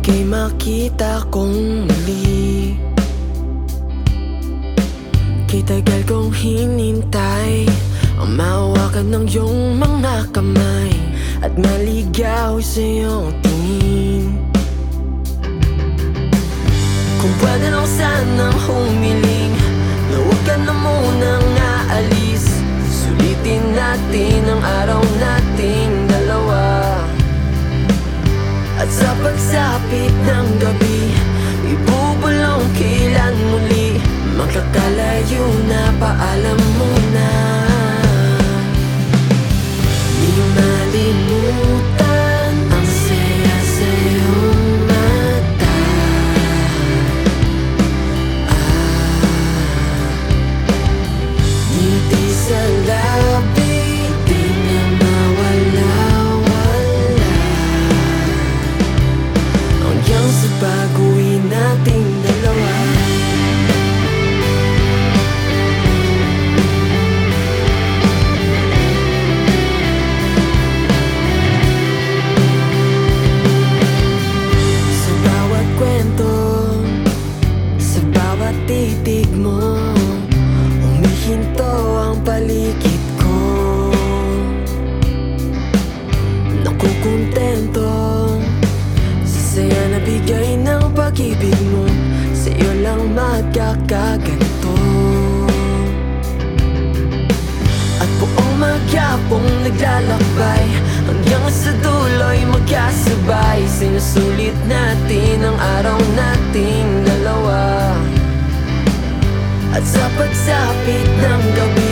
ika'y makita kong muli. Kay tagal kong hinintay ang mahawakan ng iyong mga kamay at maligaw sa iyong tingin. Kung pwede lang sanang humiling na huwag ka na munang aalis. Sulitin natin ang araw nating dalawa, at sa pagsapit ng gabi ibubulong kailan muli magkakalayo na, paalam mo na. Di malimutan ang saya sa iyong mata. Ngiti sa labi, di na mawala-wala hanggang sa baguhin nating dalawa. Titig mo, humihinto ang paligid ko. Nakukontento sa saya na bigay ng pag-ibig mo. Sa iyo lang magkakaganto, at buong maghapong naglalakbay hanggang sa dulo'y magkasabay. Sinusulit natin ang araw nating dalawa, at sa pagsapit ng gabi